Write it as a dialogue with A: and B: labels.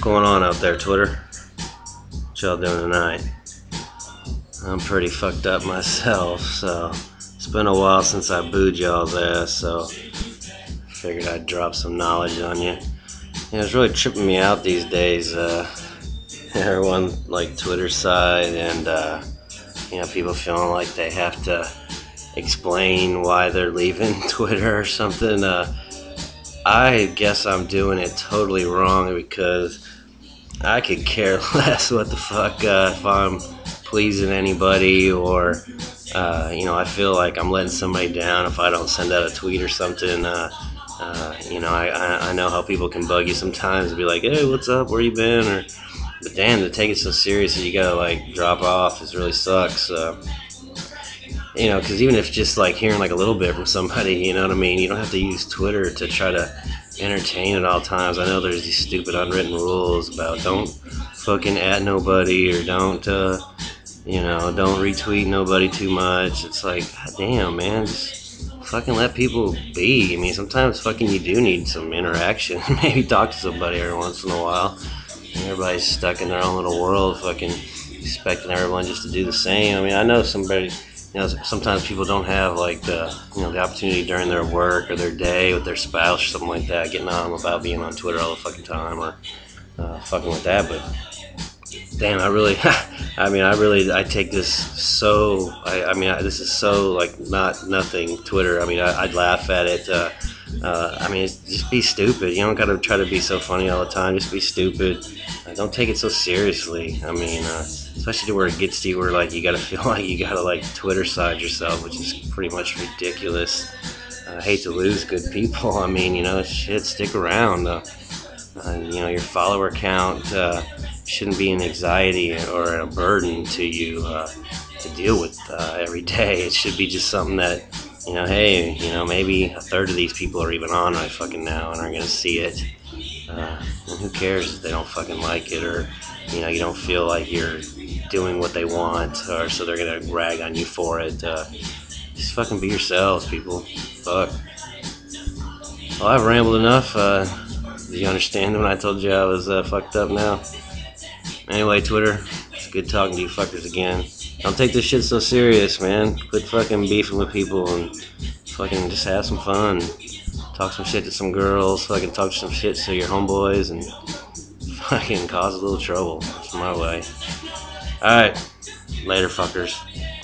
A: going on out there, Twitter? What y'all doing tonight? I'm pretty fucked up myself, so it's been a while since I booed y'all's ass, so figured I'd drop some knowledge on you. It's really tripping me out these days. Everyone like Twitter side and people feeling like they have to explain why they're leaving Twitter or something. I guess I'm doing it totally wrong because I could care less what the fuck if I'm pleasing anybody or I feel like I'm letting somebody down if I don't send out a tweet or something. I know how people can bug you sometimes and be like, hey, what's up, where you been? But damn, to take it so serious that you gotta like drop off, it really sucks. Because even if just like hearing like a little bit from somebody, you know what I mean? You don't have to use Twitter to try to entertain at all times. I know there's these stupid unwritten rules about don't fucking at nobody or don't retweet nobody too much. It's like, God damn, man, just fucking let people be. I mean, sometimes fucking you do need some interaction. Maybe talk to somebody every once in a while. Everybody's stuck in their own little world, fucking expecting everyone just to do the same. I mean, I know sometimes people don't have like the opportunity during their work or their day with their spouse or something like that, getting on them about being on Twitter all the fucking time or fucking with that. But damn, I take this so. This is so like nothing Twitter. I mean, I'd laugh at it. It's just be stupid. You don't gotta try to be so funny all the time. Just be stupid. Don't take it so seriously. I mean, especially to where it gets to you where like you gotta feel like you gotta like Twitter side yourself, which is pretty much ridiculous. I hate to lose good people. I mean, shit, stick around. Your follower count shouldn't be an anxiety or a burden to you to deal with every day. It should be just something that, hey, maybe a third of these people are even on right fucking now and are gonna see it. And who cares if they don't fucking like it or, you don't feel like you're doing what they want or so they're gonna rag on you for it. Just fucking be yourselves, people. Fuck. Well, I've rambled enough. Did you understand when I told you I was fucked up now? Anyway, Twitter, it's good talking to you fuckers again. Don't take this shit so serious, man. Quit fucking beefing with people and fucking just have some fun. Talk some shit to some girls, fucking talk some shit to your homeboys, and fucking cause a little trouble. That's my way. Alright, later, fuckers.